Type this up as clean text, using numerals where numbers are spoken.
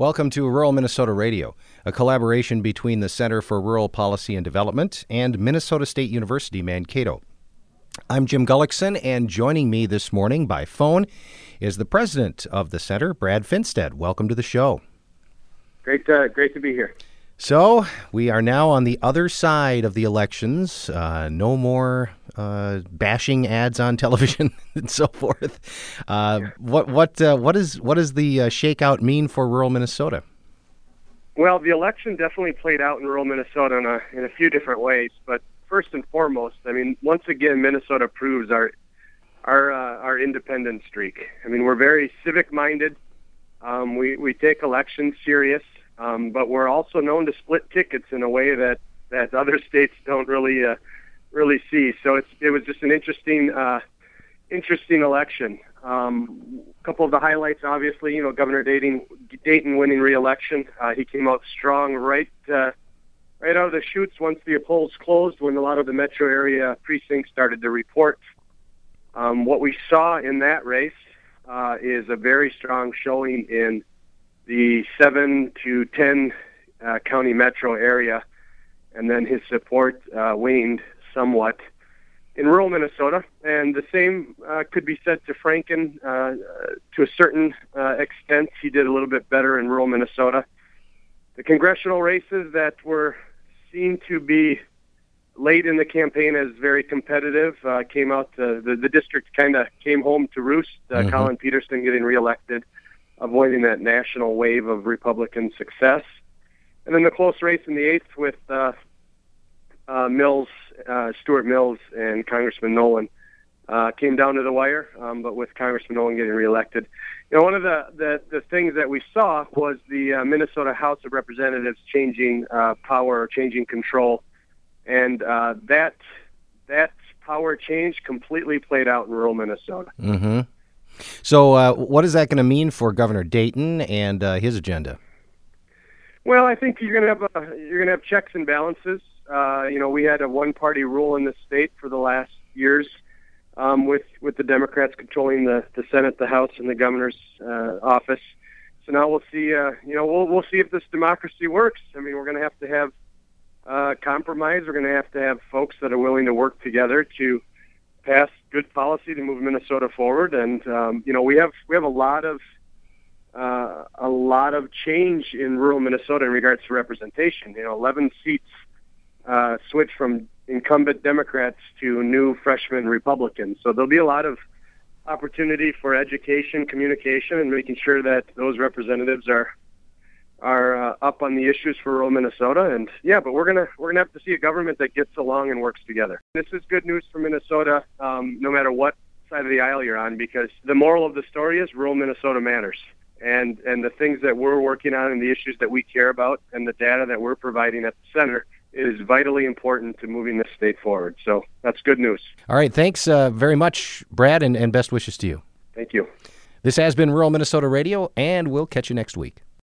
Welcome to Rural Minnesota Radio, a collaboration between the Center for Rural Policy and Development and Minnesota State University, Mankato. I'm Jim Gullickson, and joining me this morning by phone is the president of the center, Brad Finstead. Welcome to the show. Great to be here. So, we are now on the other side of the elections. No more bashing ads on television and so forth. What does the shakeout mean for rural Minnesota? Well, the election definitely played out in rural Minnesota in a few different ways. But first and foremost, I mean, once again, Minnesota proves our independent streak. I mean, we're very civic-minded. We take elections serious. But we're also known to split tickets in a way that other states don't really see. So it was just an interesting election. A couple of the highlights, obviously, Governor Dayton winning re-election. He came out strong right out of the chutes once the polls closed, when a lot of the metro area precincts started to report. What we saw in that race is a very strong showing in the 7 to 10 county metro area, and then his support waned somewhat in rural Minnesota. And the same could be said to Franken to a certain extent. He did a little bit better in rural Minnesota. The congressional races that were seen to be late in the campaign as very competitive came out. The district kind of came home to roost. Colin Peterson getting reelected, avoiding that national wave of Republican success. And then the close race in the 8th with Stuart Mills and Congressman Nolan came down to the wire, but with Congressman Nolan getting reelected. One of the things that we saw was the Minnesota House of Representatives changing power, changing control, and that power change completely played out in rural Minnesota. Mm-hmm. So what is that going to mean for Governor Dayton and his agenda? Well, I think you're going to have checks and balances. We had a one-party rule in the state for the last years, with the Democrats controlling the Senate, the House, and the governor's office. So now we'll see. We'll see if this democracy works. I mean, we're going to have compromise. We're going to have folks that are willing to work together to pass good policy to move Minnesota forward. And we have a lot of change in rural Minnesota in regards to representation. 11 seats switched from incumbent Democrats to new freshman Republicans. So there'll be a lot of opportunity for education, communication, and making sure that those representatives are up on the issues for rural Minnesota. And but we're gonna have to see a government that gets along and works together. This is good news for Minnesota, no matter what side of the aisle you're on, because the moral of the story is rural Minnesota matters. And the things that we're working on and the issues that we care about and the data that we're providing at the center is vitally important to moving this state forward. So that's good news. All right. Thanks very much, Brad, and best wishes to you. Thank you. This has been Rural Minnesota Radio, and we'll catch you next week.